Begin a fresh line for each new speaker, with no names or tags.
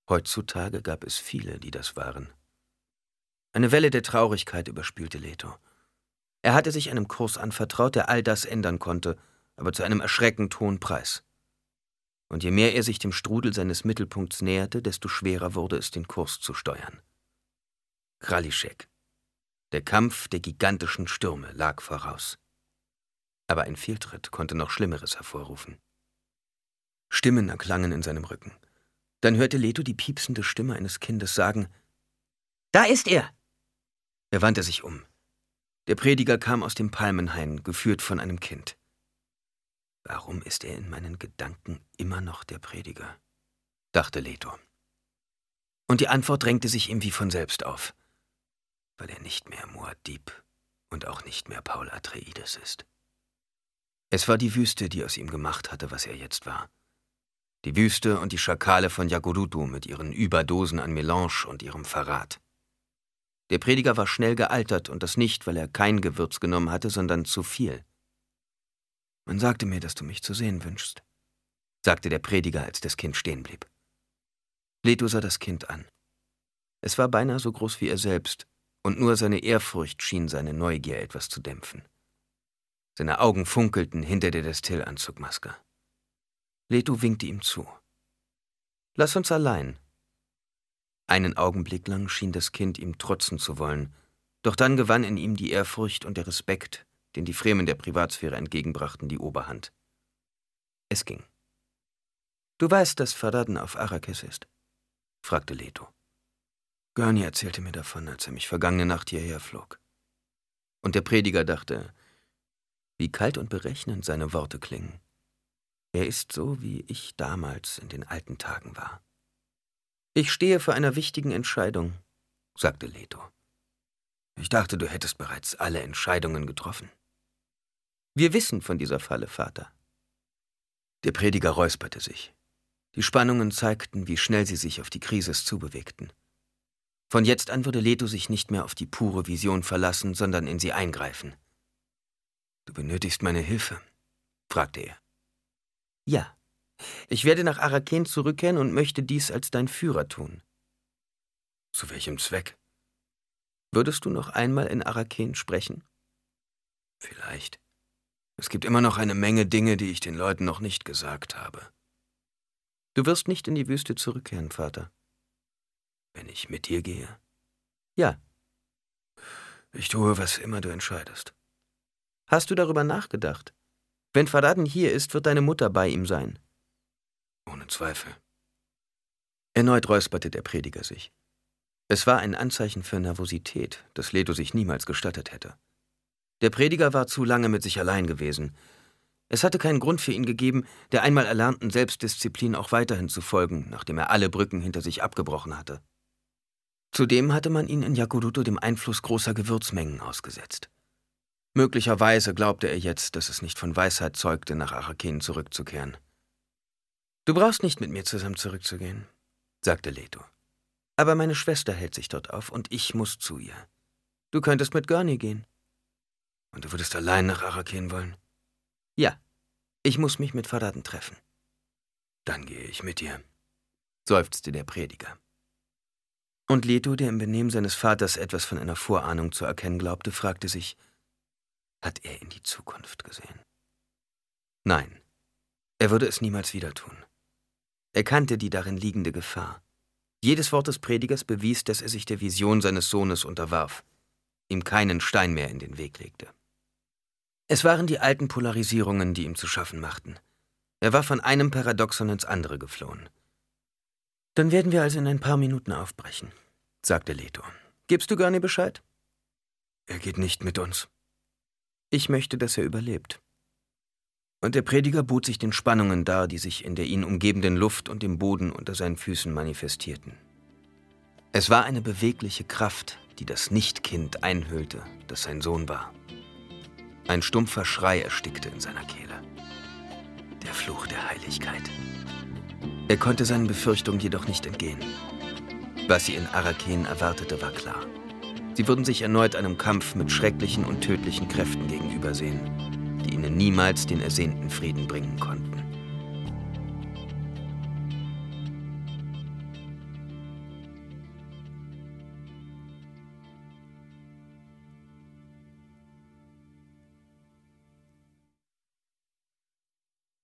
Heutzutage gab es viele, die das waren. Eine Welle der Traurigkeit überspülte Leto. Er hatte sich einem Kurs anvertraut, der all das ändern konnte, aber zu einem erschreckend hohen Preis. Und je mehr er sich dem Strudel seines Mittelpunkts näherte, desto schwerer wurde es, den Kurs zu steuern. Kralischek. Der Kampf der gigantischen Stürme lag voraus. Aber ein Fehltritt konnte noch Schlimmeres hervorrufen. Stimmen erklangen in seinem Rücken. Dann hörte Leto die piepsende Stimme eines Kindes sagen: »Da ist er!« Er wandte sich um. Der Prediger kam aus dem Palmenhain, geführt von einem Kind. »Warum ist er in meinen Gedanken immer noch der Prediger?«, dachte Leto. Und die Antwort drängte sich ihm wie von selbst auf. Weil er nicht mehr Muad'Dib und auch nicht mehr Paul Atreides ist. Es war die Wüste, die aus ihm gemacht hatte, was er jetzt war. Die Wüste und die Schakale von Jagudutu mit ihren Überdosen an Melange und ihrem Verrat. Der Prediger war schnell gealtert, und das nicht, weil er kein Gewürz genommen hatte, sondern zu viel. »Man sagte mir, dass du mich zu sehen wünschst«, sagte der Prediger, als das Kind stehen blieb. Leto sah das Kind an. Es war beinahe so groß wie er selbst, und nur seine Ehrfurcht schien seine Neugier etwas zu dämpfen. Seine Augen funkelten hinter der Destillanzugmaske. Leto winkte ihm zu. »Lass uns allein.« Einen Augenblick lang schien das Kind ihm trotzen zu wollen, doch dann gewann in ihm die Ehrfurcht und der Respekt, den die Fremen der Privatsphäre entgegenbrachten, die Oberhand. Es ging. »Du weißt, dass Faraden auf Arrakis ist?«, fragte Leto. Gurney erzählte mir davon, als er mich vergangene Nacht hierher flog. Und der Prediger dachte, wie kalt und berechnend seine Worte klingen. Er ist so, wie ich damals in den alten Tagen war. »Ich stehe vor einer wichtigen Entscheidung«, sagte Leto. »Ich dachte, du hättest bereits alle Entscheidungen getroffen.« »Wir wissen von dieser Falle, Vater.« Der Prediger räusperte sich. Die Spannungen zeigten, wie schnell sie sich auf die Krisis zubewegten. Von jetzt an würde Leto sich nicht mehr auf die pure Vision verlassen, sondern in sie eingreifen. »Du benötigst meine Hilfe?«, fragte er. »Ja. Ich werde nach Arrakeen zurückkehren und möchte dies als dein Führer tun.« »Zu welchem Zweck?« »Würdest du noch einmal in Arrakeen sprechen?« »Vielleicht. Es gibt immer noch eine Menge Dinge, die ich den Leuten noch nicht gesagt habe.« »Du wirst nicht in die Wüste zurückkehren, Vater.« »Wenn ich mit dir gehe?« »Ja.« »Ich tue, was immer du entscheidest.« »Hast du darüber nachgedacht? Wenn Faraden hier ist, wird deine Mutter bei ihm sein.« »Ohne Zweifel.« Erneut räusperte der Prediger sich. Es war ein Anzeichen für Nervosität, das Leto sich niemals gestattet hätte. Der Prediger war zu lange mit sich allein gewesen. Es hatte keinen Grund für ihn gegeben, der einmal erlernten Selbstdisziplin auch weiterhin zu folgen, nachdem er alle Brücken hinter sich abgebrochen hatte. Zudem hatte man ihn in Jagudutu dem Einfluss großer Gewürzmengen ausgesetzt. Möglicherweise glaubte er jetzt, dass es nicht von Weisheit zeugte, nach Arrakeen zurückzukehren. »Du brauchst nicht mit mir zusammen zurückzugehen«, sagte Leto. »Aber meine Schwester hält sich dort auf und ich muss zu ihr. Du könntest mit Gurney gehen.« »Und du würdest allein nach Arrakeen wollen?« »Ja, ich muss mich mit Faraden treffen.« »Dann gehe ich mit dir«, seufzte der Prediger. Und Leto, der im Benehmen seines Vaters etwas von einer Vorahnung zu erkennen glaubte, fragte sich, hat er in die Zukunft gesehen? Nein, er würde es niemals wieder tun. Er kannte die darin liegende Gefahr. Jedes Wort des Predigers bewies, dass er sich der Vision seines Sohnes unterwarf, ihm keinen Stein mehr in den Weg legte. Es waren die alten Polarisierungen, die ihm zu schaffen machten. Er war von einem Paradoxon ins andere geflohen. »Dann werden wir also in ein paar Minuten aufbrechen«, sagte Leto. »Gibst du Gurney Bescheid?« »Er geht nicht mit uns.« »Ich möchte, dass er überlebt.« Und der Prediger bot sich den Spannungen dar, die sich in der ihn umgebenden Luft und dem Boden unter seinen Füßen manifestierten. Es war eine bewegliche Kraft, die das Nichtkind einhüllte, das sein Sohn war. Ein stumpfer Schrei erstickte in seiner Kehle. Der Fluch der Heiligkeit. Er konnte seinen Befürchtungen jedoch nicht entgehen. Was sie in Arrakeen erwartete, war klar. Sie würden sich erneut einem Kampf mit schrecklichen und tödlichen Kräften gegenübersehen, die ihnen niemals den ersehnten Frieden bringen konnten.